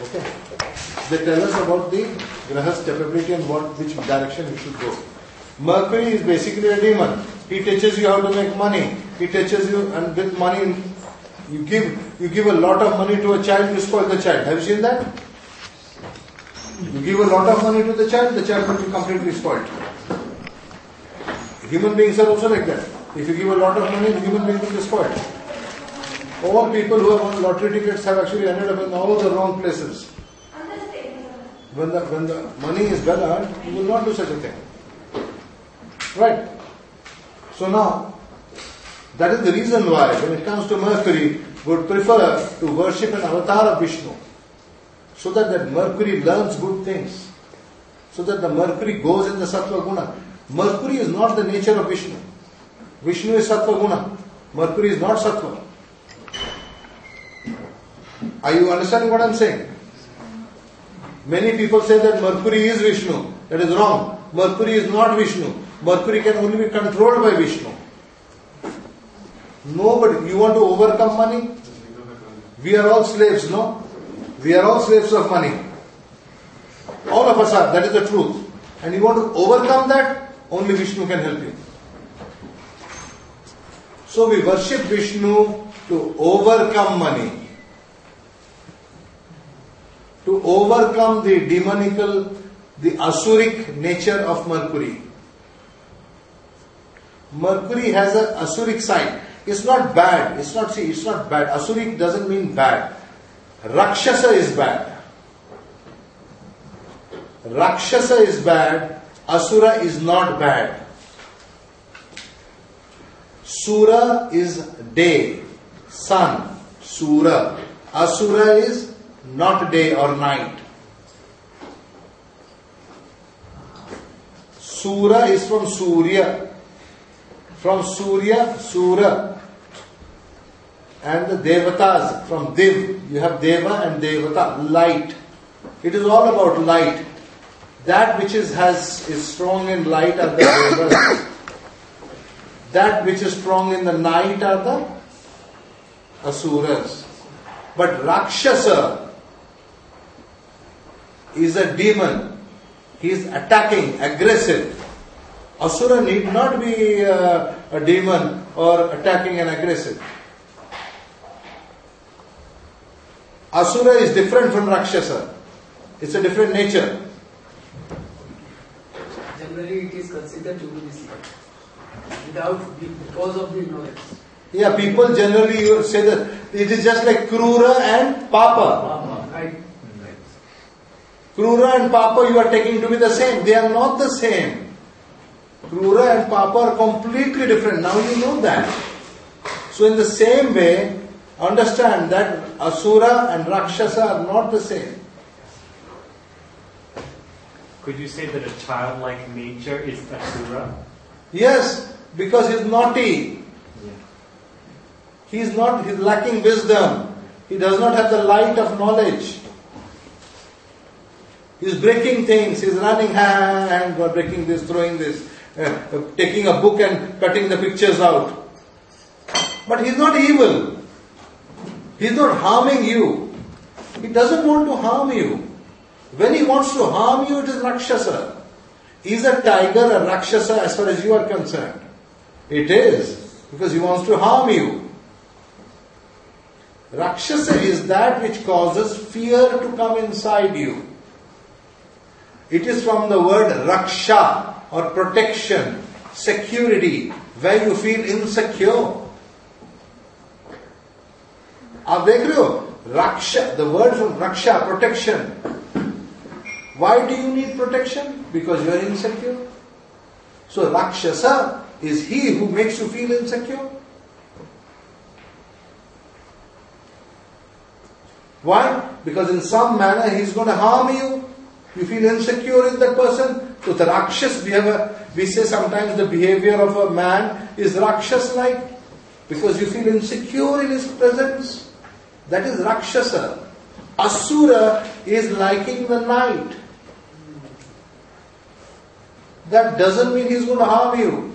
Okay. They tell us about the Grahas capability and which direction we should go. Mercury is basically a demon. He teaches you how to make money. He teaches you, and with money, you give a lot of money to a child, you spoil the child. Have you seen that? You give a lot of money to the child will be completely spoiled. Human beings are also like that. If you give a lot of money, the human being will be spoiled. All people who have won lottery tickets have actually ended up in all the wrong places. When the money is well earned, you will not do such a thing. Right? So now, that is the reason why when it comes to Mercury, we would prefer to worship an avatar of Vishnu. So that Mercury learns good things. So that the Mercury goes in the Sattva Guna. Mercury is not the nature of Vishnu. Vishnu is Sattva Guna. Mercury is not Sattva. Are you understanding what I am saying? Many people say that Mercury is Vishnu. That is wrong. Mercury is not Vishnu. Mercury can only be controlled by Vishnu. Nobody. You want to overcome money? We are all slaves, no? We are all slaves of money. All of us are. That is the truth. And you want to overcome that? Only Vishnu can help you. So we worship Vishnu to overcome money. To overcome the demonical, the asuric nature of Mercury. Mercury has an asuric side. It's not bad. It's not bad. Asuric doesn't mean bad. Rakshasa is bad. Rakshasa is bad. Asura is not bad. Sura is day, sun, Sura. Asura is not day or night. Sura is from Surya. From Surya, Sura. And the Devatas, from Div, you have Deva and Devata, light. It is all about light. That which is strong in light are the Devas. That which is strong in the night are the Asuras. But Rakshasa is a demon. He is attacking, aggressive. Asura need not be a demon or attacking and aggressive. Asura is different from Rakshasa. It's a different nature. Generally it is considered to be this because of the ignorance. Yeah, people generally say that it is just like Krura and Papa. Right. Krura and Papa you are taking to be the same. They are not the same. Krura and Papa are completely different. Now you know that. So in the same way, understand that Asura and Rakshasa are not the same. Could you say that a childlike nature is Asura? Yes, because he's naughty. He's lacking wisdom. He does not have the light of knowledge. He's breaking things. He's running and breaking this, throwing this, taking a book and cutting the pictures out. But he's not evil. He's not harming you. He doesn't want to harm you. When he wants to harm you, it is Rakshasa. Is a tiger a Rakshasa as far as you are concerned? It is, because he wants to harm you. Rakshasa is that which causes fear to come inside you. It is from the word Raksha or protection, security, where you feel insecure. आप देख रहे हो? Raksha, the word from Raksha, protection. Why do you need protection? Because you are insecure. So Rakshasa is he who makes you feel insecure. Why? Because in some manner he is going to harm you. You feel insecure in that person. So the Rakshas, we say sometimes the behavior of a man is Rakshas-like. Because you feel insecure in his presence. That is Rakshasa. Asura is liking the night. That doesn't mean he's going to harm you.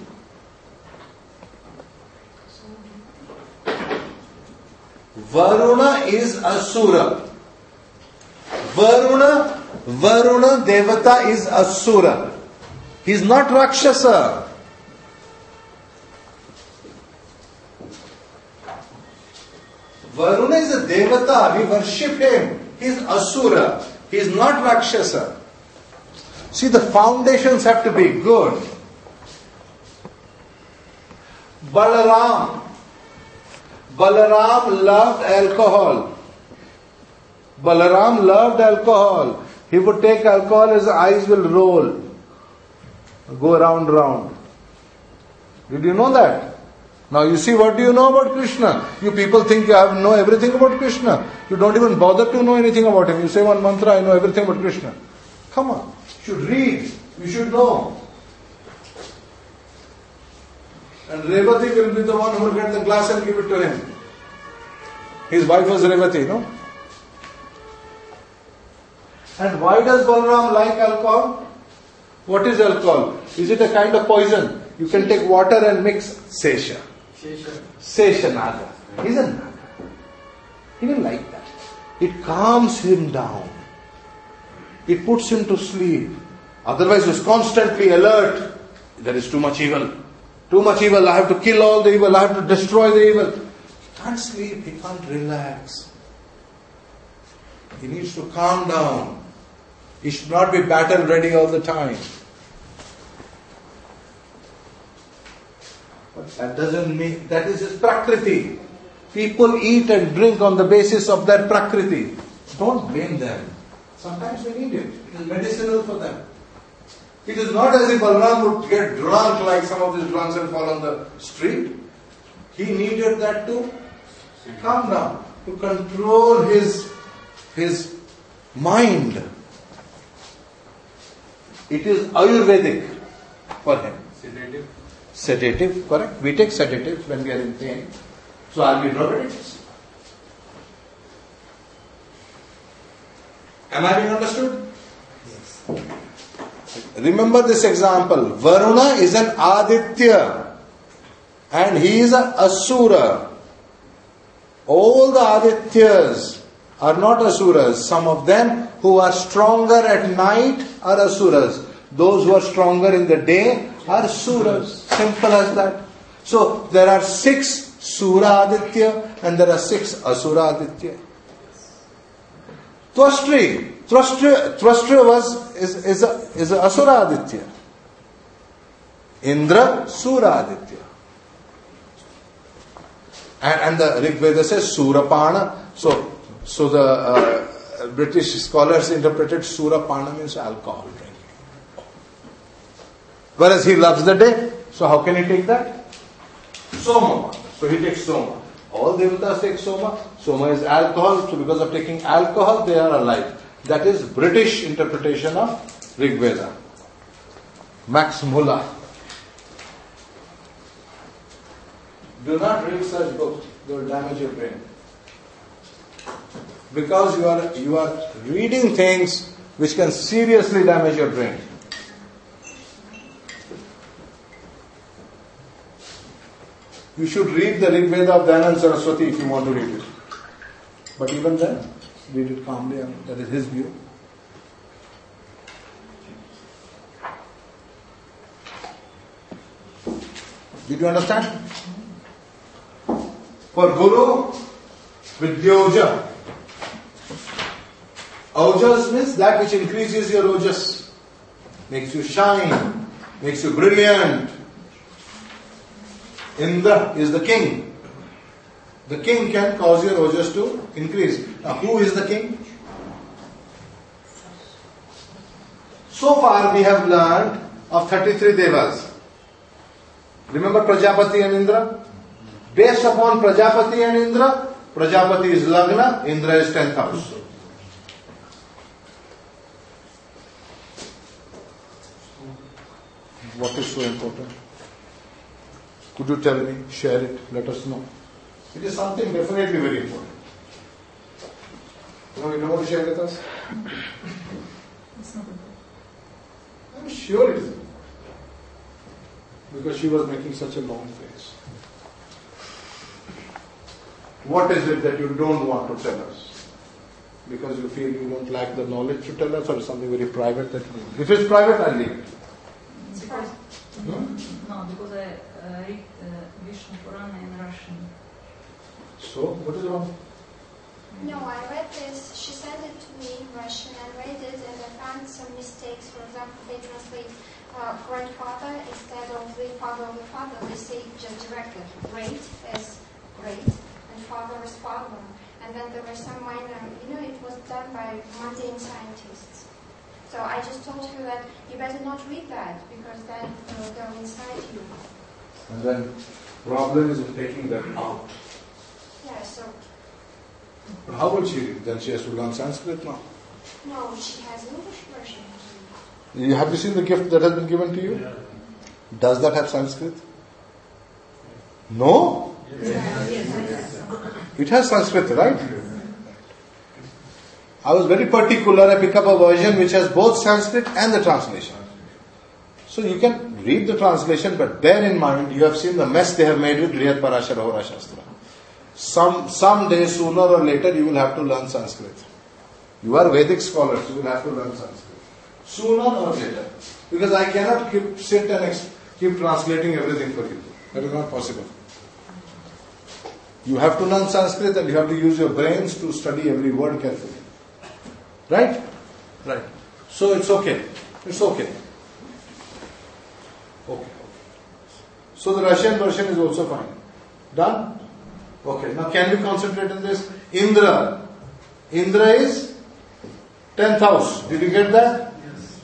Varuna is Asura. Varuna Devata is Asura. He is not Rakshasa. Varuna is a Devata. We worship him. He is Asura. He is not Rakshasa. See, the foundations have to be good. Balaram loved alcohol. Balaram loved alcohol. He would take alcohol, his eyes will roll, go round. Did you know that? Now you see, what do you know about Krishna? You people think you know everything about Krishna. You don't even bother to know anything about him. You say one mantra, I know everything about Krishna. Come on, you should read, you should know. And Revati will be the one who will get the glass and give it to him. His wife was Revati, no? And why does Balaram like alcohol? What is alcohol? Is it a kind of poison? You can take water and mix Sesha. Sesha Naga. He's a Naga. He didn't like that. It calms him down. It puts him to sleep. Otherwise he's constantly alert. There is too much evil. Too much evil. I have to kill all the evil. I have to destroy the evil. He can't sleep. He can't relax. He needs to calm down. He should not be battle ready all the time. But that doesn't mean, that is his prakriti. People eat and drink on the basis of their prakriti. Don't blame them. Sometimes they need it. It is medicinal for them. It is not as if Balaram would get drunk like some of these drunks and fall on the street. He needed that to calm down, to control his mind. It is Ayurvedic for him. Sedative, correct. We take sedatives when we are in pain. So are we neurotics? Am I being understood? Yes. Remember this example. Varuna is an Aditya and he is an Asura. All the Adityas are not Asuras. Some of them who are stronger at night are Asuras. Those who are stronger in the day are Suras. Simple as that. So there are 6 Sura Aditya and there are 6 Asura Aditya. Twastra is a Asura Aditya. Indra Sura Aditya. And the Rig Veda says Surapana. So the British scholars interpreted Surapana means alcohol drinking. Whereas he loves the day. So how can he take that? Soma. So he takes Soma. All devatas take Soma. Soma is alcohol. So because of taking alcohol, they are alive. That is British interpretation of Rig Veda. Max Muller. Do not read such books. They will damage your brain. Because you are reading things which can seriously damage your brain. You should read the Rig Veda of Dayananda Saraswati if you want to read it. But even then, read it calmly, and that is his view. Did you understand? For Guru, Vidyoja. Ojas means that which increases your ojas, makes you shine, makes you brilliant. Indra is the king. The king can cause your ojas to increase. Now, who is the king? So far we have learned of 33 devas. Remember Prajapati and Indra? Based upon Prajapati and Indra, Prajapati is Lagna, Indra is 10th house. What is so important? Could you tell me, share it, let us know. It is something definitely very important. No, you don't want to share with us? I'm sure it is. Because she was making such a long face. What is it that you don't want to tell us? because you feel you don't lack the knowledge to tell us, or something very private that if it's private, I'll leave it. Because, Hmm? no, because I read Vishnu Purana in Russian. So, what is wrong? No, I read this. She sent it to me in Russian and read it, and I found some mistakes. For example, they translate grandfather instead of the father of the father. They say just directly great as great and father as father. And then there were some minor, it was done by mundane scientists. So I just told her that you better not read that because then it will go inside you. And then, problem is in taking that out. Yeah, so How will she read? Then she has to learn Sanskrit now. no, she has English version. Have you seen the gift that has been given to you? Yeah. Does that have Sanskrit? No? It has Sanskrit, right? I was very particular. I pick up a version which has both Sanskrit and the translation. So you can read the translation, but bear in mind, you have seen the mess they have made with Brihad Parashara Hora Shastra. Someday, sooner or later, you will have to learn Sanskrit. You are Vedic scholars, you will have to learn Sanskrit. Sooner or later. Because I cannot sit and keep translating everything for you. That is not possible. You have to learn Sanskrit and you have to use your brains to study every word carefully. Right? Right. So it's okay. It's okay. Okay. So the Russian version is also fine. Done? Okay. Now can we concentrate on this? Indra. Indra is 10th house. Did you get that? Yes.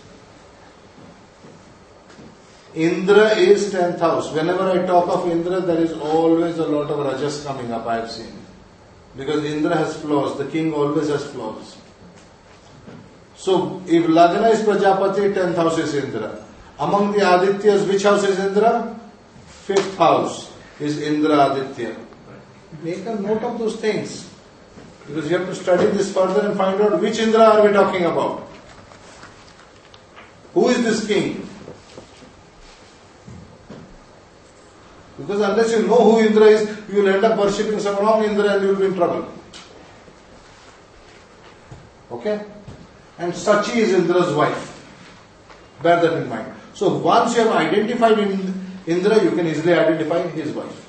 Indra is 10th house. Whenever I talk of Indra, there is always a lot of rajas coming up, I have seen. Because Indra has flaws. The king always has flaws. So, if Lagna is Prajapati, 10th house is Indra. Among the Adityas, which house is Indra? 5th house is Indra Aditya. Make a note of those things. Because you have to study this further and find out which Indra are we talking about. Who is this king? Because unless you know who Indra is, you will end up worshipping some wrong Indra and you will be in trouble. Okay? And Sachi is Indra's wife. Bear that in mind. So once you have identified Indra, you can easily identify his wife.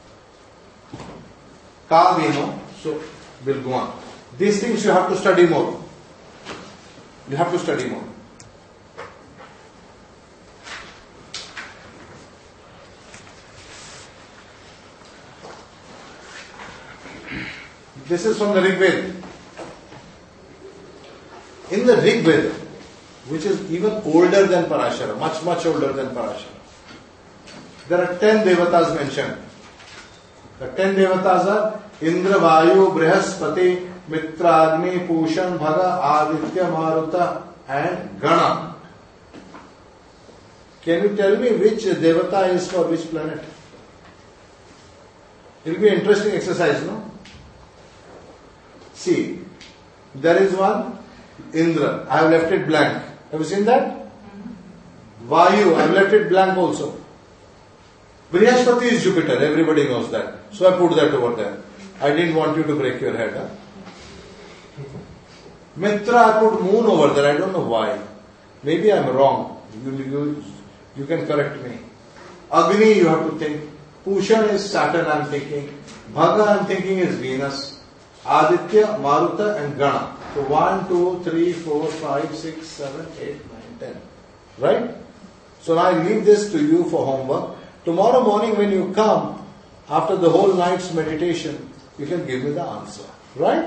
Ka we know, so we'll go on. These things you have to study more. You have to study more. This is from the Rig Veda. In the Rig Veda, which is even older than Parashara, much older than Parashara, there are 10 devatas mentioned. The 10 devatas are Indra, Vayu, Brihaspati, Mitra, Agni, Pushan, Bhaga, Aditya, Maruta and Gana. Can you tell me which devata is for which planet? It will be an interesting exercise, no? See, there is one, Indra. I have left it blank. Have you seen that? Vayu, I have left it blank also. Brihaspati is Jupiter, everybody knows that. So I put that over there. I didn't want you to break your head. Huh? Mitra, I put moon over there. I don't know why. Maybe I am wrong. You can correct me. Agni, you have to think. Pushan is Saturn, I am thinking. Bhaga, I am thinking is Venus. Aditya, Maruta and Gana. So 1, 2, 3, 4, 5, 6, 7, 8, 9, 10. Right? So now I leave this to you for homework. Tomorrow morning when you come, after the whole night's meditation, you can give me the answer. Right?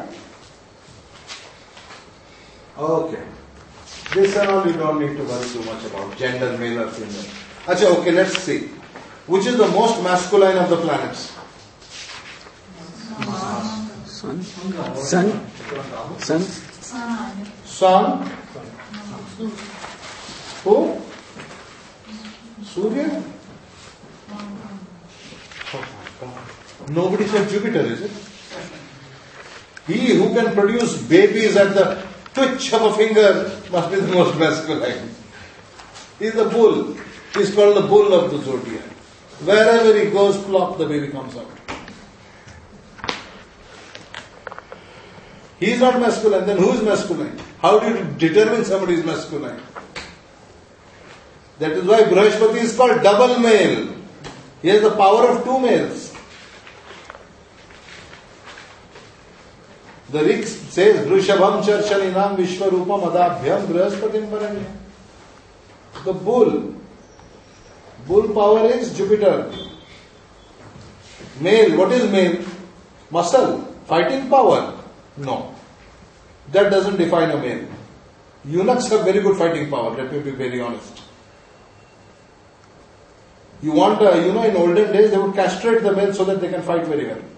Okay. This and all you don't need to worry too much about. Gender, male or female. Achha, okay, let's see. Which is the most masculine of the planets? Sun. Sun. Sun. Sun. Who? Surya? Nobody said Jupiter, is it? He who can produce babies at the twitch of a finger must be the most masculine. He is the bull. He is called the bull of the zodiac. Wherever he goes, plop, the baby comes out. He is not masculine, then who is masculine? How do you determine somebody is masculine? That is why Brihaspati is called double male. He has the power of two males. The Rig says, Vrishabham Charshaninam Vishwarupam Adabhyam Brihaspatim Paranya. The bull power is Jupiter. Male, what is male? Muscle, fighting power. No. That doesn't define a male. Eunuchs have very good fighting power, let me be very honest. You want, in olden days they would castrate the male so that they can fight very well.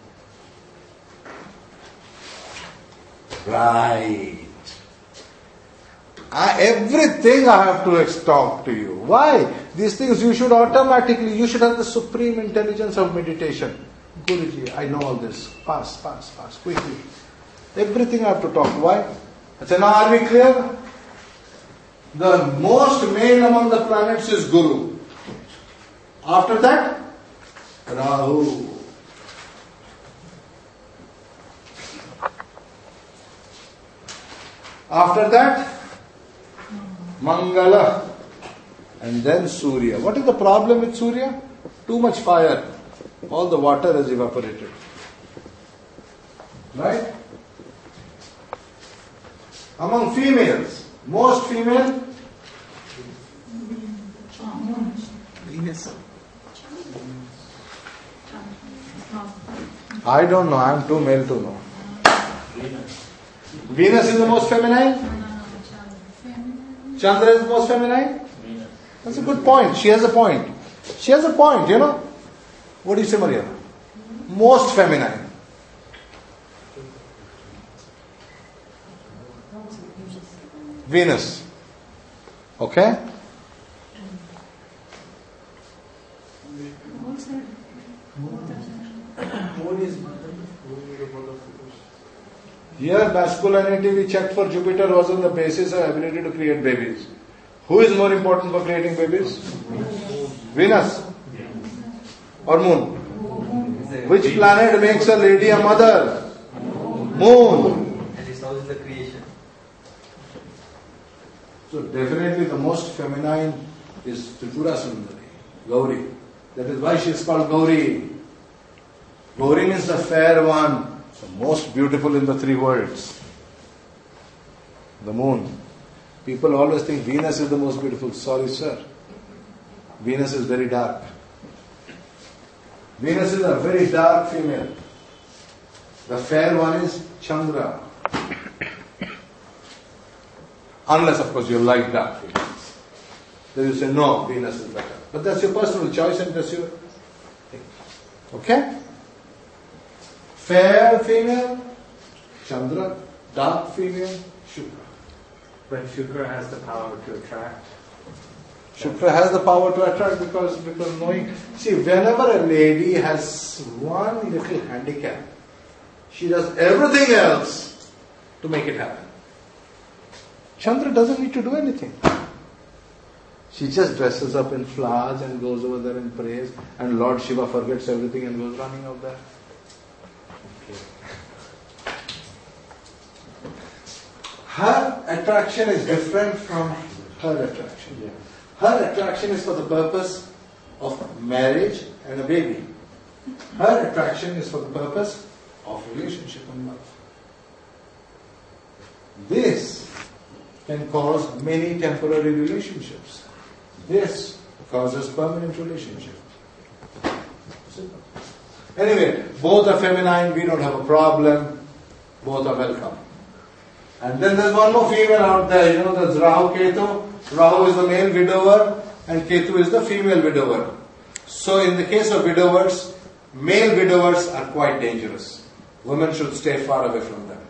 Right. Everything I have to talk to you. Why? These things you should you should have the supreme intelligence of meditation. Guruji, I know all this. Fast, quickly. Everything I have to talk. Why? I say, now are we clear? The most male among the planets is Guru. After that, Rahu. After that, Mangala. And then Surya. What is the problem with Surya? Too much fire. All the water has evaporated. Right? Among females, most female? Venus. I don't know. I am too male to know. Venus is the most feminine? Chandra is the most feminine? That's a good point. She has a point. What do you say, Maria? Most feminine. Venus. Okay? Here masculinity we checked for Jupiter was on the basis of ability to create babies. Who is more important for creating babies? Venus or Moon? Which planet makes a lady a mother? Moon. And it's always the creation. So definitely the most feminine is Tripura Sundari, Gauri. That is why she is called Gauri. Gauri means the fair one. So most beautiful in the three worlds. The moon. People always think Venus is the most beautiful. Sorry, sir. Venus is very dark. Venus is a very dark female. The fair one is Chandra. Unless, of course, you like dark females. Then you say, no, Venus is better. But that's your personal choice and that's your thing. Okay? Fair female, Chandra. Dark female, Shukra. But Shukra has the power to attract. Shukra has the power to attract because knowing. See, whenever a lady has one little handicap, she does everything else to make it happen. Chandra doesn't need to do anything. She just dresses up in flowers and goes over there and prays, and Lord Shiva forgets everything and goes running out there. Her attraction is different from her attraction. Her attraction is for the purpose of marriage and a baby. Her attraction is for the purpose of relationship and love. This can cause many temporary relationships. This causes permanent relationship. Simple. Anyway, both are feminine, we don't have a problem. Both are welcome. And then there's one more female out there, that's Rahu Ketu. Rahu is the male widower and Ketu is the female widower. So in the case of widowers, male widowers are quite dangerous. Women should stay far away from them.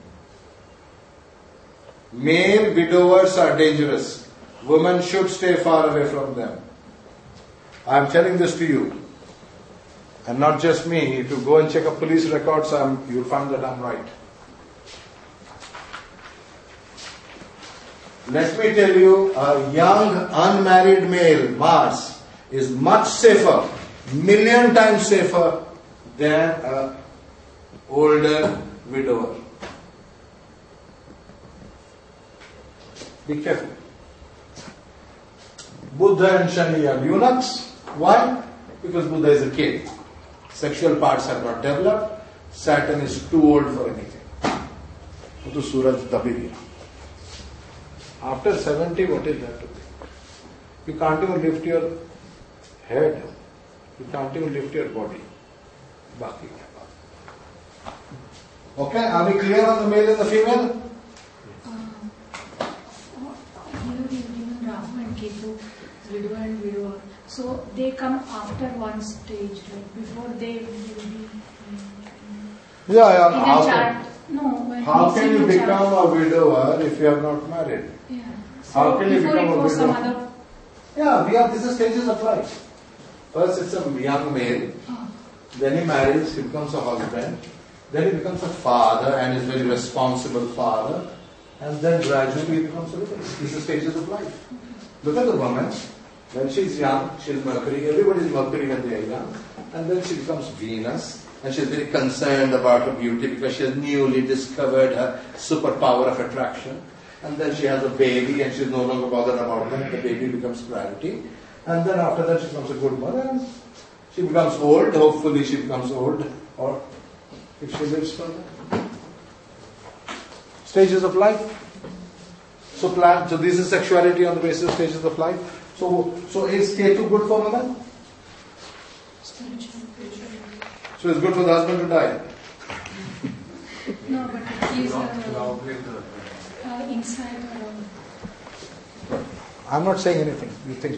Male widowers are dangerous. Women should stay far away from them. I am telling this to you. And not just me. If you go and check up police records, you'll find that I'm right. Let me tell you, a young unmarried male, Mars, is much safer, million times safer than an older widower. Be careful. Buddha and Shani are eunuchs. Why? Because Buddha is a kid. Sexual parts have not developed. Saturn is too old for anything. To Suraj Dabiri. After 70, what is that to be? You can't even lift your head. You can't even lift your body. Baki. Okay, are we clear on the male and the female? Here in Rahu and Ketu, widow and widower, so they come after one stage, right? Before they will be Yeah. in a child. No, when How he's can in you a become child. a widower if you are not married? Yeah. How So can you before become it a goes some widow? other. Yeah, this is stages of life. First it's a young male, then he marries, he becomes a husband, then he becomes a father and is very responsible father, and then gradually he becomes a widow. These are stages of life. Look at the woman, when she's young, she's Mercury, everybody is Mercury when they are young, and then she becomes Venus, and she's very concerned about her beauty because she has newly discovered her superpower of attraction. And then she has a baby and she's no longer bothered about that. The baby becomes priority. And then after that she becomes a good mother and she becomes old. Hopefully she becomes old. Or if she lives further. Stages of life. So this is sexuality on the basis of stages of life. So is Ketu good for women? Spiritual. So it's good for the husband to die. No, but he's inside around. I'm not saying anything. You think.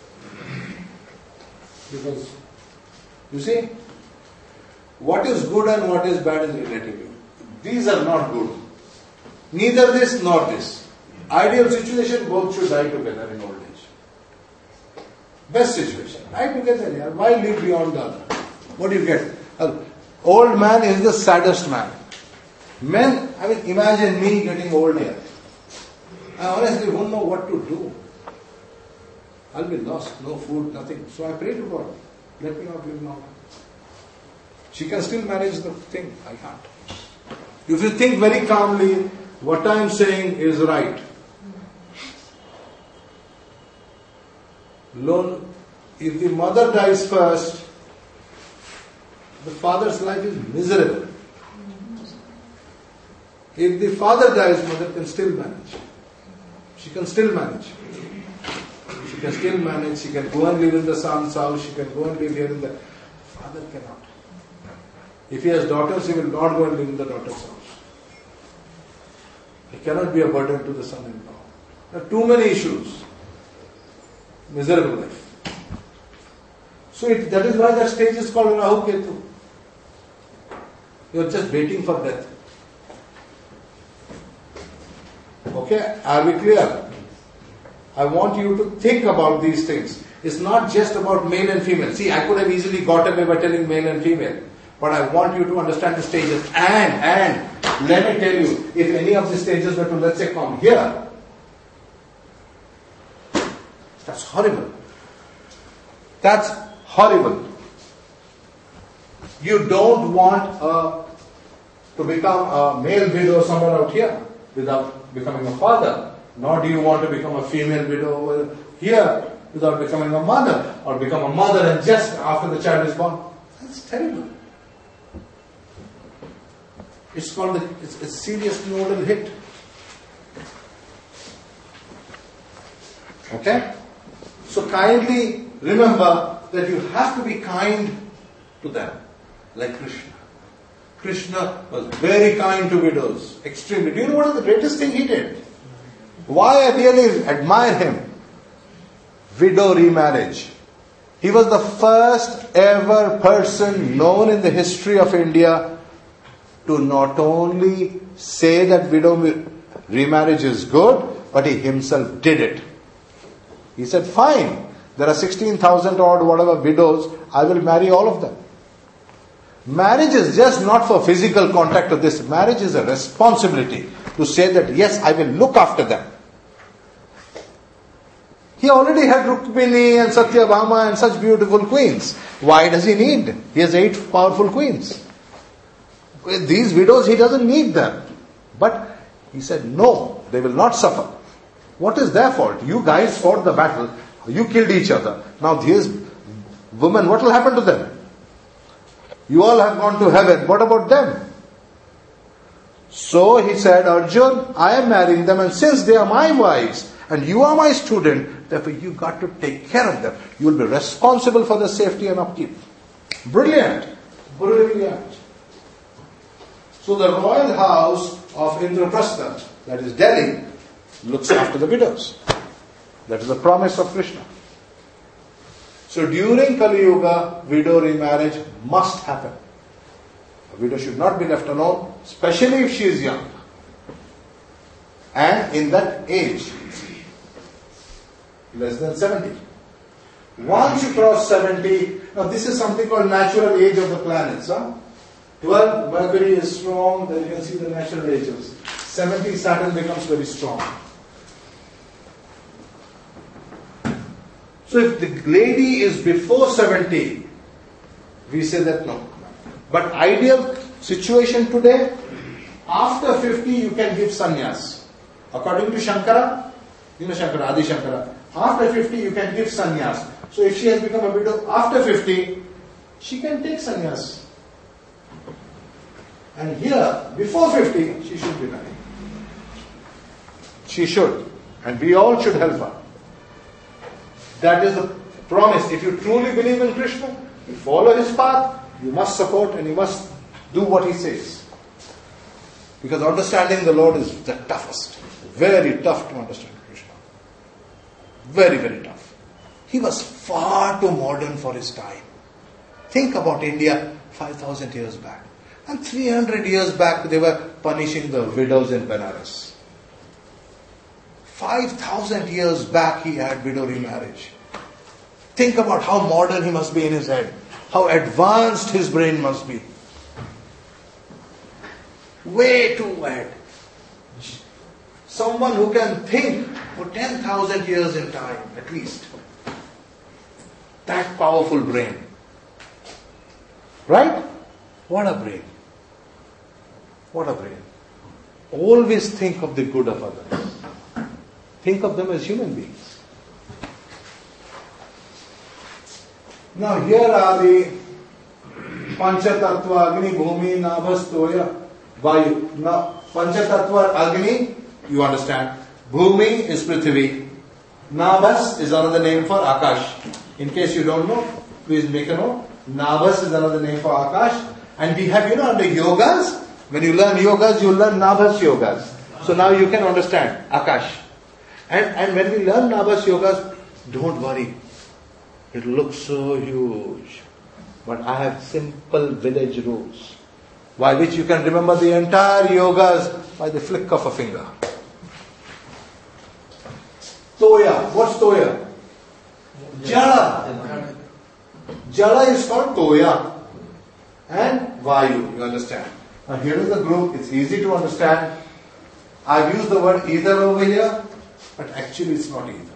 Because, you see, what is good and what is bad is relative. These are not good. Neither this nor this. Ideal situation, both should die together in old age. Best situation. Die together, yeah. Why live beyond the other? What do you get? Old man is the saddest man. Men, imagine me getting old here. I honestly won't know what to do. I'll be lost, no food, nothing. So I pray to God, let me not live long. She can still manage the thing, I can't. If you think very calmly, what I am saying is right. If the mother dies first, the father's life is miserable. If the father dies, mother can still manage. She can still manage. She can still manage. She can go and live in the son's house. She can go and live here in the... Father cannot. If he has daughters, he will not go and live in the daughter's house. He cannot be a burden to the son-in-law. There are too many issues. Miserable life. So that is why that stage is called Rahu Ketu. You are just waiting for death. Okay, are we clear? I want you to think about these things. It's not just about male and female. See, I could have easily got away by telling male and female. But I want you to understand the stages. And let me tell you, if any of the stages were to, let's say, come here, that's horrible. That's horrible. You don't want to become a male widow somewhere out here without becoming a father. Nor do you want to become a female widow over here without becoming a mother. Or become a mother and just after the child is born. That's terrible. It's called it's a serious nodal hit. Okay? So kindly remember that you have to be kind to them. Like Krishna. Krishna was very kind to widows. Extremely. Do you know what is the greatest thing he did? Why I really admire him? Widow remarriage. He was the first ever person known in the history of India to not only say that widow remarriage is good, but he himself did it. He said, fine, there are 16,000 odd whatever widows, I will marry all of them. Marriage is just not for physical contact of this. Marriage is a responsibility to say that, yes, I will look after them. He already had Rukmini and Satyabhama and such beautiful queens. Why does he need? He has 8 powerful queens. With these widows, he doesn't need them. But he said, no, they will not suffer. What is their fault? You guys fought the battle. You killed each other. Now these women, what will happen to them? You all have gone to heaven. What about them? So he said, Arjun, I am marrying them, and since they are my wives and you are my student, therefore you got to take care of them. You will be responsible for their safety and upkeep. Brilliant. Brilliant. So the royal house of Indraprastha, that is Delhi, looks after the widows. That is the promise of Krishna. So during Kali Yuga, widow remarriage must happen. A widow should not be left alone, especially if she is young. And in that age, less than 70. Once you cross 70, now this is something called natural age of the planets. 12, Mercury is strong, then you can see the natural ages. 70, Saturn becomes very strong. So if the lady is before 70, we say that no. But ideal situation today, after 50 you can give sannyas. According to Shankara, you know Shankara, Adi Shankara, after 50 you can give sannyas. So if she has become a widow after 50, she can take sannyas. And here, before 50, she should be married. She should. And we all should help her. That is the promise. If you truly believe in Krishna, you follow his path, you must support and you must do what he says. Because understanding the Lord is the toughest. Very tough to understand Krishna. Very, very tough. He was far too modern for his time. Think about India 5,000 years back. And 300 years back they were punishing the widows in Benares. 5,000 years back he had widow remarriage. Think about how modern he must be in his head. How advanced his brain must be. Way too ahead. Someone who can think for 10,000 years in time, at least. That powerful brain. Right? What a brain. What a brain. Always think of the good of others. Think of them as human beings. Now here are the Panchatattva, Agni, Bhumi, Nabhas, Toya, Vayu. Now Panchatattva, Agni, you understand. Bhumi is Prithvi. Nabhas is another name for Akash. In case you don't know, please make a note. Nabhas is another name for Akash. And we have, under yogas, when you learn yogas, you learn Nabhas yogas. So now you can understand Akash. And when we learn Nabhas yogas, don't worry. It looks so huge. But I have simple village rules, by which you can remember the entire yogas by the flick of a finger. Toya. What's Toya? Jala. Jala is called Toya. And Vayu, you understand. Now here is the group, it's easy to understand. I've used the word either over here, but actually it's not either.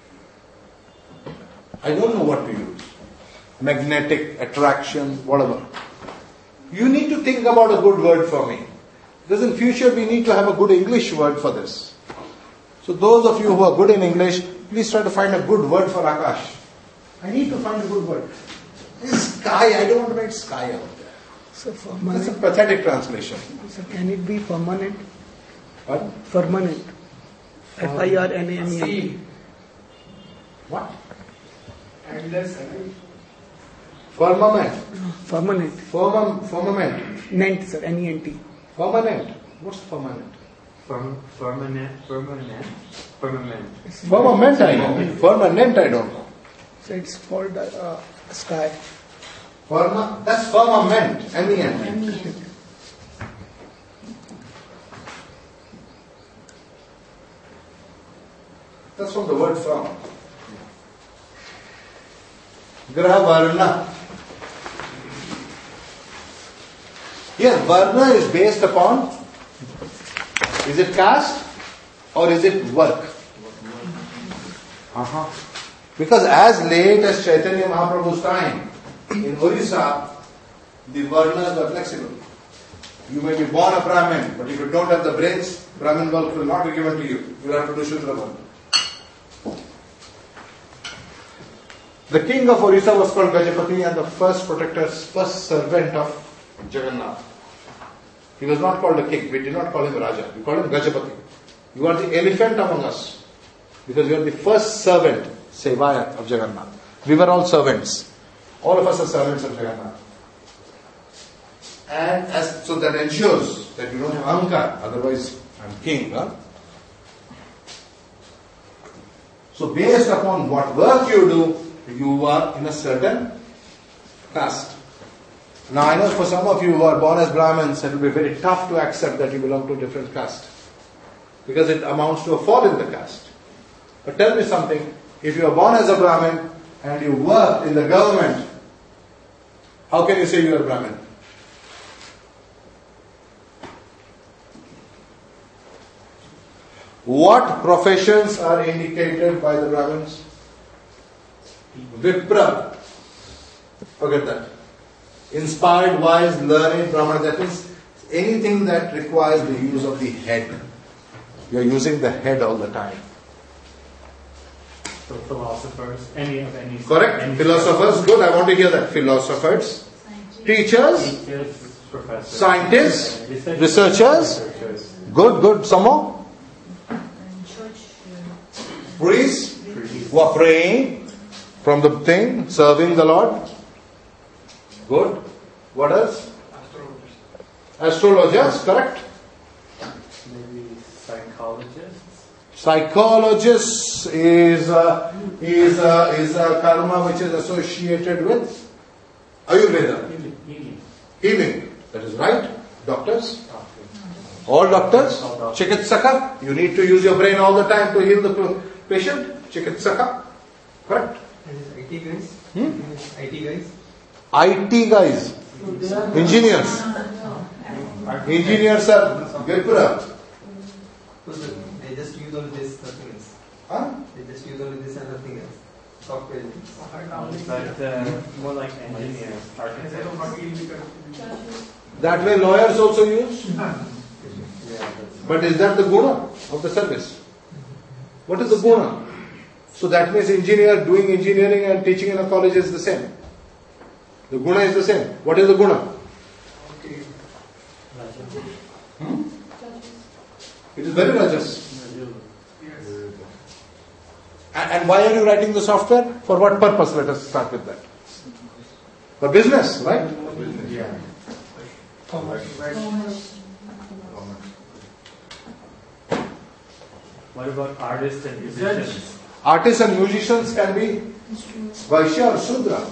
I don't know what to use. Magnetic, attraction, whatever. You need to think about a good word for me. Because in future we need to have a good English word for this. So those of you who are good in English, please try to find a good word for Akash. I need to find a good word. Sky, I don't want to write sky out there. So That's a pathetic translation. So can it be permanent? What? Permanent. Firmanent. What? Endless. Firmament. Firmanent. Firmament. Nent, sir. N-E-N-T. Firmament. What's firmament? Firmament. Firmament I know. Firmament I don't know. So it's called sky. That's firmament. M-E-N. That's from the word firm. Graha Varna. Here, Varna is based upon, is it caste or is it work? Because as late as Chaitanya Mahaprabhu's time, in Orissa, the Varnas were flexible. You may be born a Brahmin, but if you don't have the brains, Brahmin work will not be given to you. You will have to do Shudra work. The king of Orissa was called Gajapati and the first protector, first servant of Jagannath. He was not called a king. We did not call him Raja. We called him Gajapati. You are the elephant among us because you are the first servant, Sevayat of Jagannath. We were all servants. All of us are servants of Jagannath. And so that ensures that you don't have ahankar, otherwise I'm king. Huh? So based upon what work you do, you are in a certain caste. Now I know for some of you who are born as Brahmins, it will be very tough to accept that you belong to a different caste. Because it amounts to a fall in the caste. But tell me something, if you are born as a Brahmin and you work in the government, how can you say you are a Brahmin? What professions are indicated by the Brahmins? Vipra. Forget that. Inspired, wise, learned, Brahmana. That means anything that requires the use of the head. You are using the head all the time. So philosophers, any. Correct. Any Philosophers, good. I want to hear that. Philosophers, teachers, professors, scientists, researchers. Good. Some more? Priests who are praying from the thing, serving the Lord. Good. What else? Astrologers, correct? Maybe psychologists. Psychologists is a karma which is associated with Ayurveda. Healing. That is right. Doctors. All doctors. Chikitsaka. You need to use your brain all the time to heal the patient. Chikitsaka. Correct. IT guys? IT guys? IT guys. Engineers. Engineers are Vipra. They just use only this, nothing else. Huh? They just use only this and nothing else. Software. But more like engineers, architects. That way lawyers also use. Yeah, But is that the guna of the service? What is the guna? So that means engineer doing engineering and teaching in a college is the same. The guna is the same. What is the guna? It is very rajas. And why are you writing the software? For what purpose? Let us start with that. For business, right? yeah. What about artists and musicians? Artists and musicians can be Vaishya or Shudra.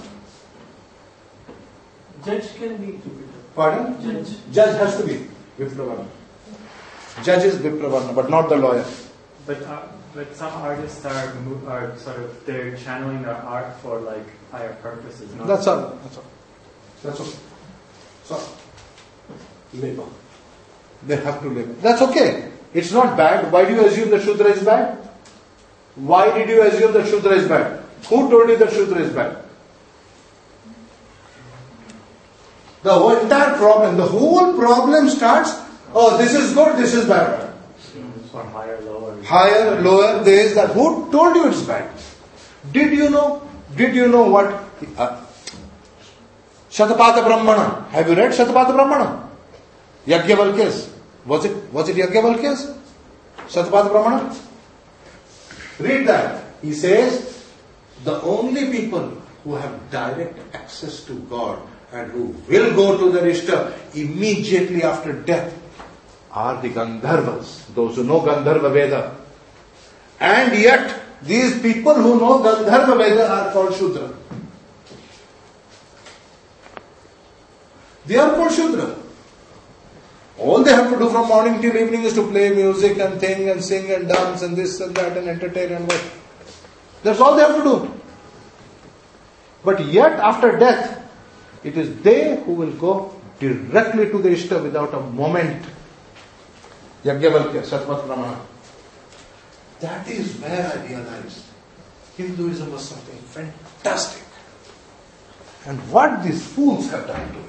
Judge can be. Pardon? Judge. Judge has to be Vipravarna. Judge is Vipravarna, but not the lawyer. But some artists are sort of, they're channeling their art for like higher purposes. Not That's all. That's okay. So, labor. They have to labor. That's okay. It's not bad. Why do you assume that Shudra is bad? Why did you assume that Shudra is bad? Who told you that Shudra is bad? The whole problem starts, oh, this is good, this is bad. or higher, lower. Higher, lower, there is that. Who told you it's bad? Did you know what? Shatapatha Brahmana. Have you read Shatapatha Brahmana? Yajnavalkyas. Was it Yajnavalkyas? Shatapatha Brahmana? Read that. He says, the only people who have direct access to God and who will go to their Ishta immediately after death are the Gandharvas, those who know Gandharva Veda. And yet, these people who know Gandharva Veda are called Shudra. They are called Shudra. All they have to do from morning till evening is to play music and sing and dance and this and that and entertain and what. That's all they have to do. But yet after death, it is they who will go directly to the Ishta without a moment. Yajnavalkya, Shatapatha Brahmana. That is where I realized Hinduism was something fantastic. And what these fools have done to it.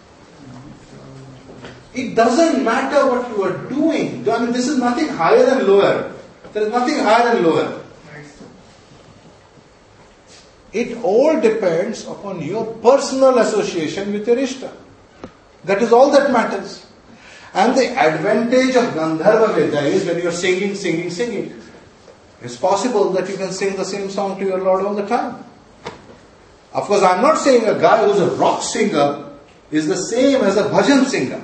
It doesn't matter what you are doing. I mean, this is nothing higher and lower. There is nothing higher and lower. It all depends upon your personal association with your Ishta. That is all that matters. And the advantage of Gandharva Veda is when you are singing, it's possible that you can sing the same song to your Lord all the time. Of course, I am not saying a guy who is a rock singer is the same as a bhajan singer.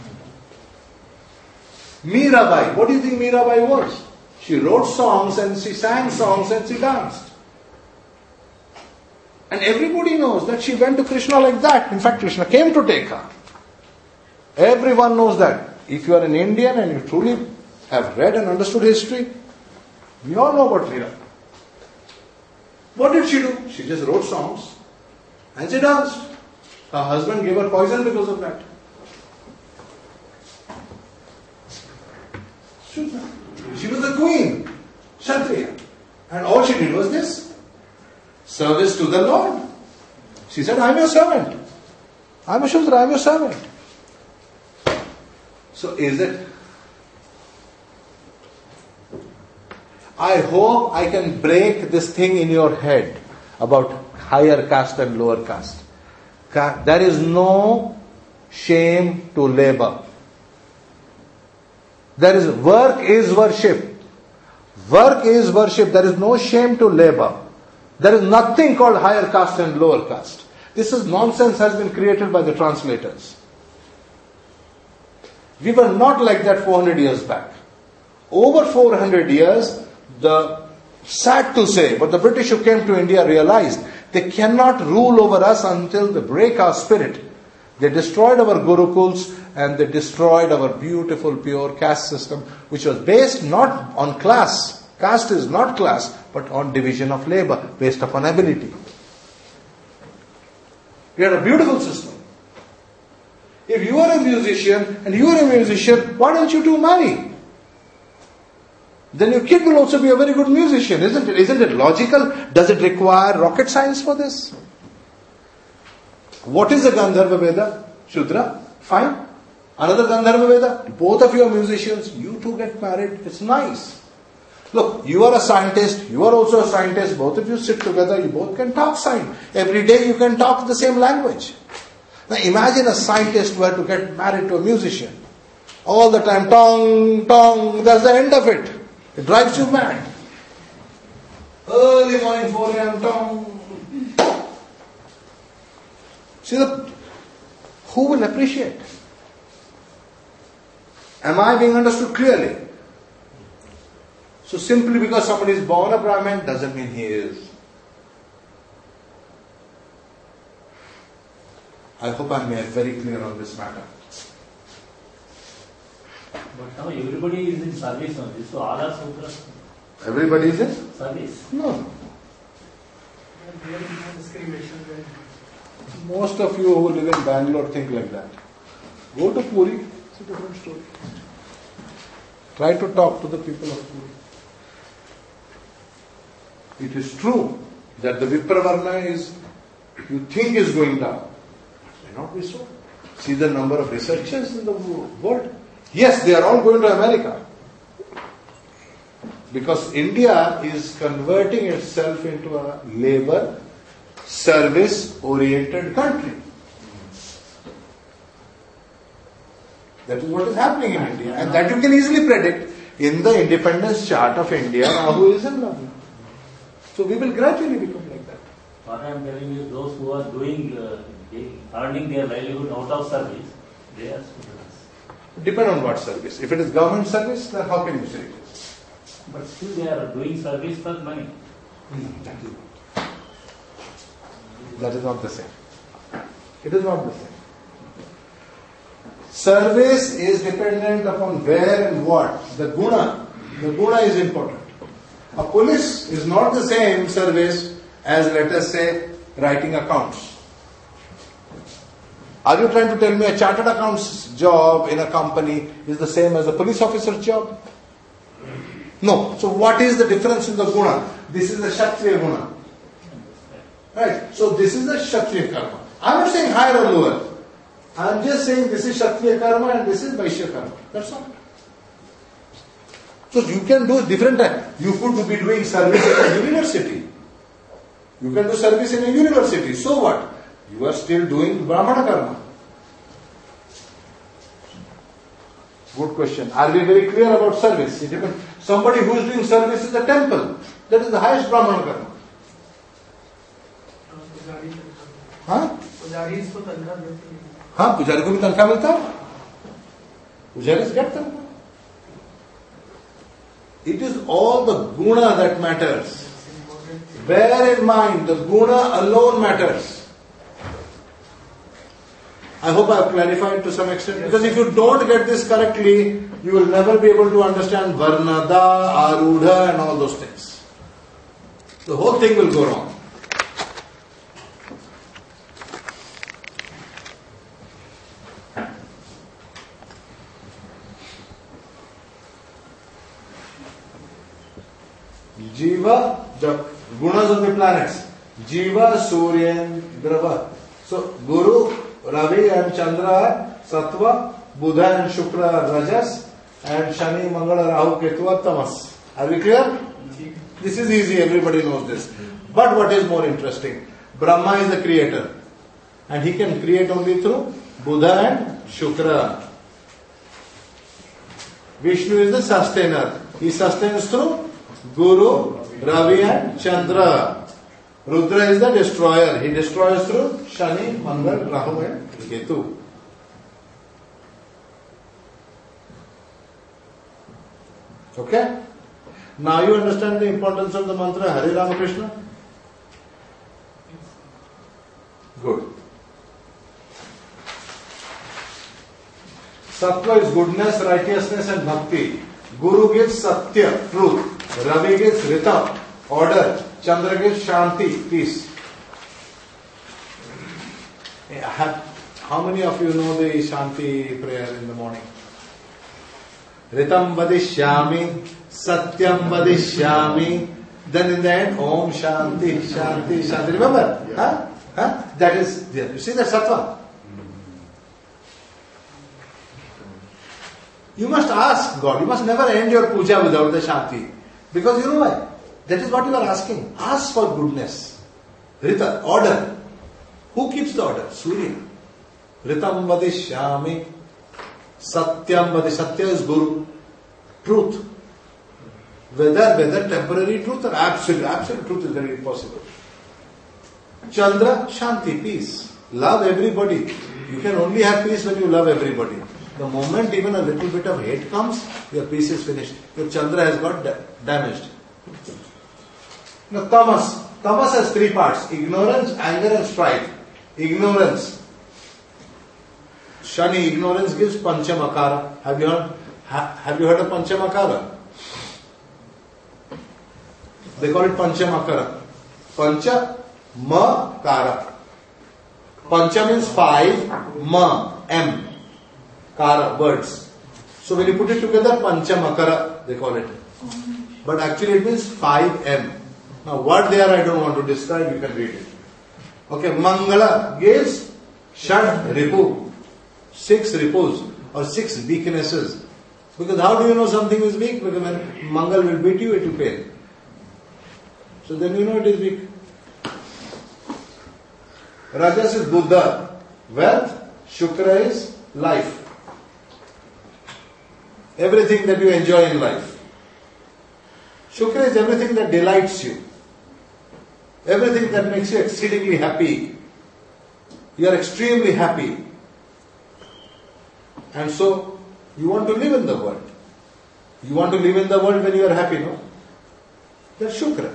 Mirabai, what do you think Mirabai was? She wrote songs and she sang songs and she danced. And everybody knows that she went to Krishna like that. In fact, Krishna came to take her. Everyone knows that. If you are an Indian and you truly have read and understood history, we all know about Meera. What did she do? She just wrote songs and she danced. Her husband gave her poison because of that. She was the queen, Kshatriya. And all she did was this. Service to the Lord. She said, I am your servant. I am a Shudra, I am your servant. So is it? I hope I can break this thing in your head about higher caste and lower caste. There is no shame to labor. There is work is worship. Work is worship. There is no shame to labor. There is nothing called higher caste and lower caste. This is nonsense has been created by the translators. We were not like that 400 years back. Over 400 years, sad to say, but the British who came to India realized they cannot rule over us until they break our spirit. They destroyed our gurukuls and they destroyed our beautiful pure caste system, which was based not on class. Caste is not class, but on division of labor, based upon ability. We had a beautiful system. If you are a musician and you are a musician, why don't you two marry? Then your kid will also be a very good musician, isn't it? Isn't it logical? Does it require rocket science for this? What is a Gandharva Veda? Shudra? Fine. Another Gandharva Veda? Both of you are musicians. You two get married. It's nice. Look, you are a scientist. You are also a scientist. Both of you sit together. You both can talk science. Every day you can talk the same language. Now imagine a scientist were to get married to a musician. All the time, tong, tong. That's the end of it. It drives you mad. Early morning, 4 a.m., tong. See, who will appreciate? Am I being understood clearly? So simply because somebody is born a Brahmin doesn't mean he is. I hope I am very clear on this matter. But now everybody is in service only, so all are sutras. Everybody is in Service. No. There is no discrimination there. Most of you who live in Bangalore think like that. Go to Puri, it's a different story. Try to talk to the people of Puri. It is true that the Vipravarna is, you think is going down. It may not be so. See the number of researchers in the world. Yes, they are all going to America. Because India is converting itself into a labor, service-oriented country. That is what is happening in India. And that you can easily predict. In the independence chart of India, Rahu is in Lagna. So we will gradually become like that. What I am telling you, those who are doing, earning their livelihood out of service, they are sutras. Depend on what service. If it is government service, then how can you say it is? But still they are doing service for money. That is not the same. It is not the same. Service is dependent upon where and what. The guna is important. A police is not the same service as, let us say, writing accounts. Are you trying to tell me a chartered accounts job in a company is the same as a police officer's job? No. So what is the difference in the guna? This is the Kshatriya guna. Right. So this is the Kshatriya karma. I'm not saying higher or lower. I'm just saying this is Kshatriya karma and this is Vaishya karma. That's all. So you can do different type. You could be doing service at a university. You can do service in a university. So what? You are still doing Brahmana karma. Good question. Are we very clear about service? It depends. Somebody who is doing service in the temple, that is the highest Brahmana karma. हाँ? हाँ, पुजारी को भी तनख्वाह मिलता है. Pujaris get तनख्वाह. It is all the guna that matters. Bear in mind, the guna alone matters. I hope I have clarified to some extent, because if you don't get this correctly, you will never be able to understand Varnada, Arudha and all those things. The whole thing will go wrong. Jiva, the gunas of the planets. Jiva, Surya, Drava. So, Guru, Ravi and Chandra are Sattva, Buddha and Shukra are Rajas, and Shani, Mangala, Rahu, Ketu are Tamas. Are we clear? This is easy, everybody knows this. But what is more interesting? Brahma is the creator. And he can create only through Buddha and Shukra. Vishnu is the sustainer. He sustains through Guru, Ravi and Chandra. Rudra is the destroyer. He destroys through Shani, Mangal, Rahu and Ketu. Okay? Now you understand the importance of the mantra Hare Ramakrishna? Good. Sattva is goodness, righteousness and bhakti. Guru gives Satya, truth. Ravi gives Rita, order. Chandra gives Shanti, peace. How many of you know the Shanti prayer in the morning? Ritam vadishyami, Satyam vadishyami. Then in the end, Om Shanti, Shanti, Shanti. Remember? Yeah. Huh? That is there. You see that Sattva? You must ask God. You must never end your puja without the Shanti. Because you know why? That is what you are asking. Ask for goodness. Rita, order. Who keeps the order? Surya. Ritam vadishyami. Satyam vadishyami. Satya is Guru. Truth. Whether temporary truth or absolute truth is very possible. Chandra, Shanti, peace. Love everybody. You can only have peace when you love everybody. The moment even a little bit of hate comes, your peace is finished. Your Chandra has got damaged. Now Tamas. Tamas has three parts. Ignorance, anger and strife. Ignorance. Shani, ignorance gives Panchamakara. Have you heard of Panchamakara? They call it Panchamakara. Pancha, Ma, Kara. Pancha means 5, Ma, M. Kara, words. So when you put it together, Panchamakara, they call it. But actually it means 5M. Now what they are, I don't want to describe, you can read it. Okay, Mangala gives Shad Ripu. 6 ripus or 6 weaknesses. Because how do you know something is weak? Because when Mangal will beat you, it will pain. So then you know it is weak. Rajas is Buddha, wealth. Shukra is life. Everything that you enjoy in life. Shukra is everything that delights you. Everything that makes you exceedingly happy. You are extremely happy. And so, you want to live in the world. You want to live in the world when you are happy, no? That's Shukra.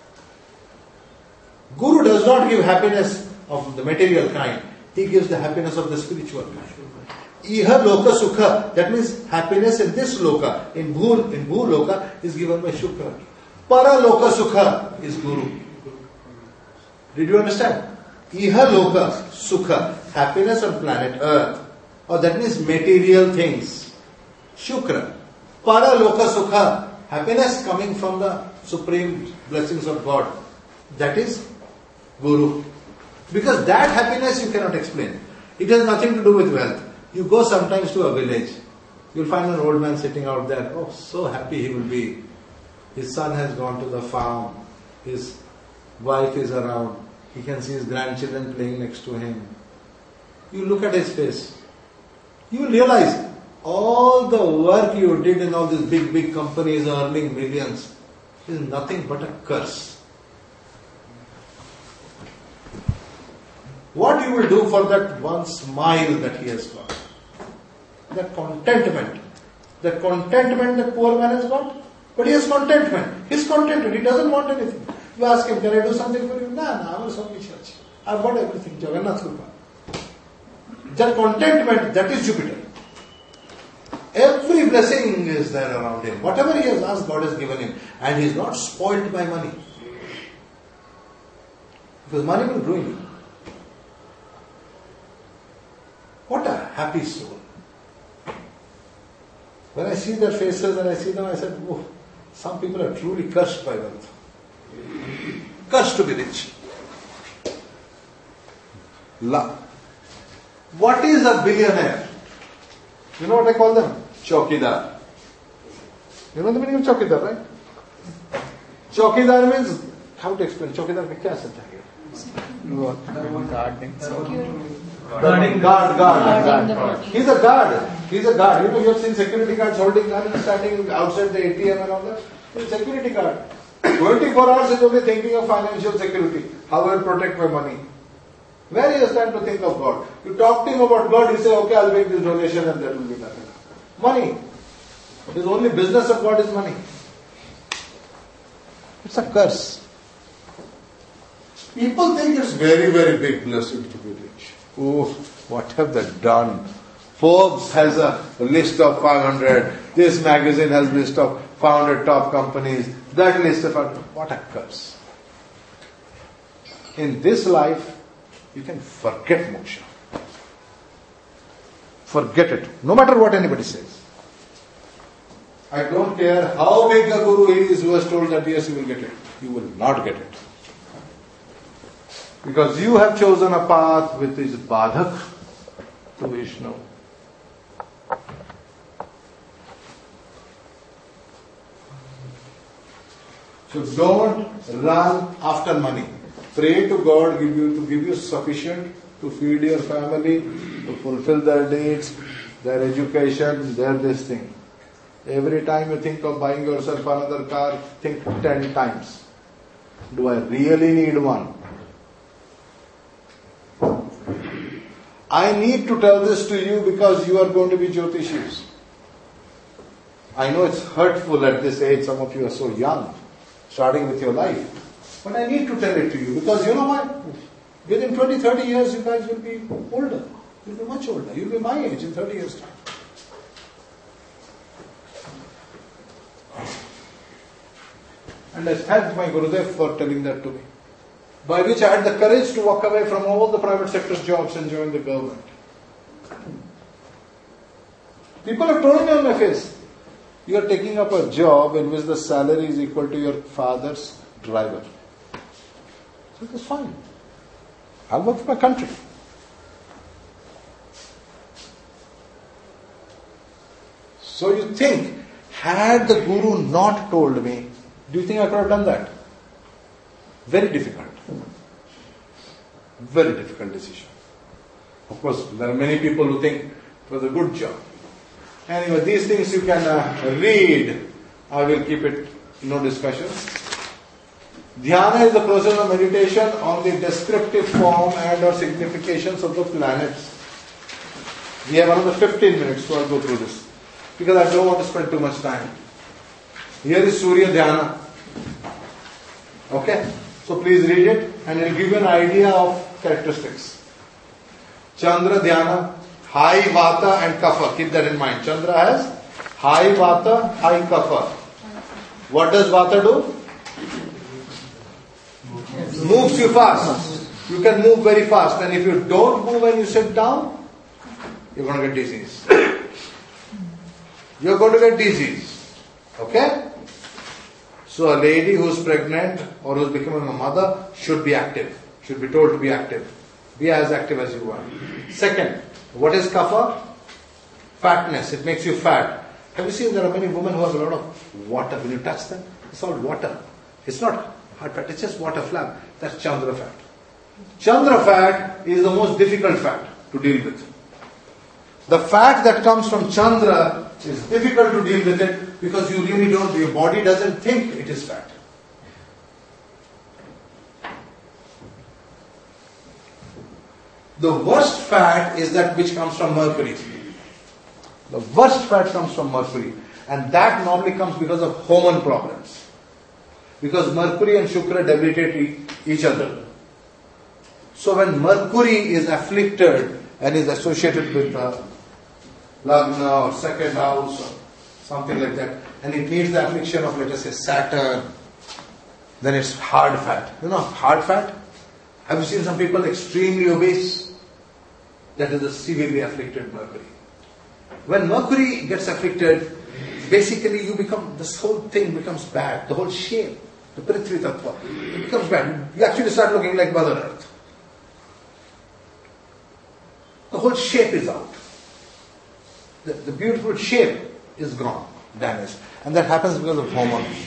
Guru does not give happiness of the material kind. He gives the happiness of the spiritual kind. Iha loka sukha, that means happiness in this loka, in bhu loka, is given by Shukra. Para loka sukha is Guru. Did you understand? Iha loka sukha, happiness on planet Earth, or that means material things. Shukra. Para loka sukha, happiness coming from the supreme blessings of God. That is Guru. Because that happiness you cannot explain. It has nothing to do with wealth. You go sometimes to a village. You'll find an old man sitting out there. Oh, so happy he will be. His son has gone to the farm. His wife is around, he can see his grandchildren playing next to him. You look at his face, you will realize all the work you did in all these big companies earning millions is nothing but a curse. What you will do for that one smile that he has got, that contentment that poor man has got, but he has contentment. He's contented, he doesn't want anything. You ask him, can I do something for you? No, I was only church. I've got everything, Jagannath Kripa. That contentment, that is Jupiter. Every blessing is there around him. Whatever he has asked, God has given him. And he is not spoiled by money. Because money will ruin you. What a happy soul. When I see their faces and I see them, I said, oh, some people are truly cursed by wealth. Cursed to be rich. What is a billionaire? You know what I call them? Chaukidar. You know the meaning of Chaukidar, right? Chaukidar means, how to explain? Chaukidar means what is Guard. He's a guard. You know, you have seen security guards holding gun and standing outside the ATM and all that. He's a security guard. 24 hours is only thinking of financial security. How I will protect my money. Where he has time to think of God? You talk to him about God, he say, okay, I'll make this donation and that will be nothing. Money. His only business of God is money. It's a curse. People think it's very, very big blessing to be rich. Oh, what have they done? Forbes has a list of 500. This magazine has a list of 500 top companies. That list of 500. What a curse. In this life, you can forget moksha. Forget it. No matter what anybody says. I don't care how big a guru he is who has told that yes, you will get it. You will not get it. Because you have chosen a path which is badhak to Vishnu. So don't run after money. Pray to God to give you sufficient to feed your family, to fulfill their needs, their education, their this thing. Every time you think of buying yourself another car, think 10 times. Do I really need one? I need to tell this to you because you are going to be Jyotishis. I know it's hurtful at this age, some of you are so young, starting with your life. But I need to tell it to you because you know what? Within 20, 30 years you guys will be older. You'll be much older. You'll be my age in 30 years' time. And I thanked my Gurudev for telling that to me. By which I had the courage to walk away from all the private sector jobs and join the government. People have told me on my face, you are taking up a job in which the salary is equal to your father's driver. So it is fine. I'll work for my country. So you think, had the Guru not told me, do you think I could have done that? Very difficult. Very difficult decision. Of course, there are many people who think it was a good job. Anyway, these things you can read. I will keep it, no discussion. Dhyana is the process of meditation on the descriptive form and or significations of the planets. We have another 15 minutes, so I'll go through this. Because I don't want to spend too much time. Here is Surya Dhyana. Okay? So please read it and it will give you an idea of characteristics. Chandra Dhyana, high Vata and Kapha. Keep that in mind. Chandra has high Vata, high Kapha. What does Vata do? Moves you fast. You can move very fast. And if you don't move when you sit down, you're going to get disease. You're going to get disease. Okay? So a lady who's pregnant or who's becoming a mother should be active. Should be told to be active. Be as active as you are. Second, what is kapha? Fatness. It makes you fat. Have you seen there are many women who have a lot of water? When you touch them, it's all water. It's not hard fat, it's just water flap. That's Chandra fat. Chandra fat is the most difficult fat to deal with. The fat that comes from Chandra is difficult to deal with it because you really don't, your body doesn't think it is fat. The worst fat is that which comes from Mercury. The worst fat comes from Mercury. And that normally comes because of hormone problems. Because Mercury and Shukra debilitate each other. So when Mercury is afflicted and is associated with Lagna or second house or something like that, and it needs the affliction of, let us say, Saturn, then it's hard fat. You know, hard fat? Have you seen some people extremely obese? That is a severely afflicted Mercury. When Mercury gets afflicted, basically this whole thing becomes bad. The whole shape, the Prithvi Tattva, it becomes bad. You actually start looking like Mother Earth. The whole shape is out. The beautiful shape is gone, damaged. And that happens because of hormones.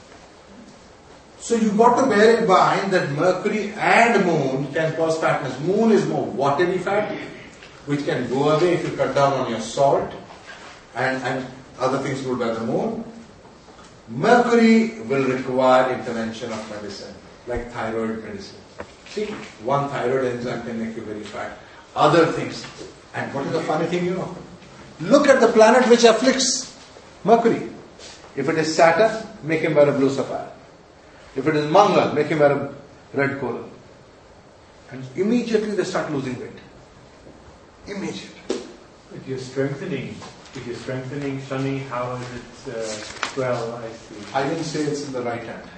So you've got to bear in mind that Mercury and Moon can cause fatness. Moon is more watery fat, which can go away if you cut down on your salt and other things good by the Moon. Mercury will require intervention of medicine, like thyroid medicine. See, one thyroid enzyme can make you very fat. Other things. And what is the funny thing, Look at the planet which afflicts Mercury. If it is Saturn, make him wear a blue sapphire. If it is Mangal, make him wear a red coral. And immediately they start losing weight. Immediately. If you're strengthening Shani, how is it, I see. I didn't say it's in the right hand.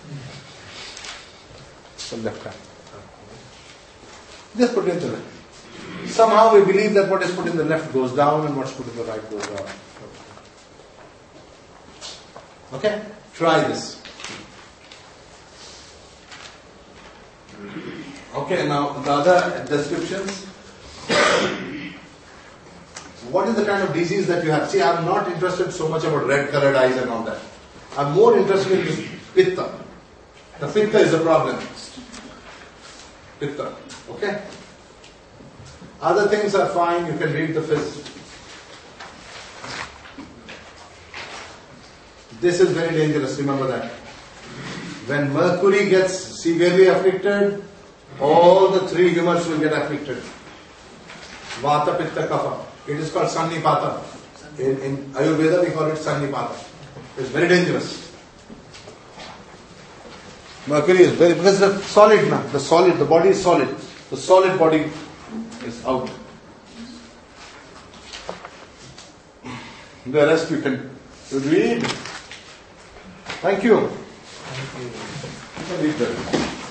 It's the left hand. Just put it in the left. Somehow we believe that what is put in the left goes down and what's put in the right goes up. Okay? Try this. Okay, now the other descriptions. What is the kind of disease that you have? See, I'm not interested so much about red colored eyes and all that. I'm more interested in this Pitta. The Pitta is a problem. Pitta. Okay? Other things are fine, you can read the fist. This is very dangerous, remember that. When Mercury gets severely afflicted, all the three humors will get afflicted. Vata, Pitta, Kapha. It is called Sannipata. In Ayurveda we call it Sannipata. It's very dangerous. Mercury is very, because the solid now, the body is solid. The solid body is out. The rest you can read. Thank you. You can read that.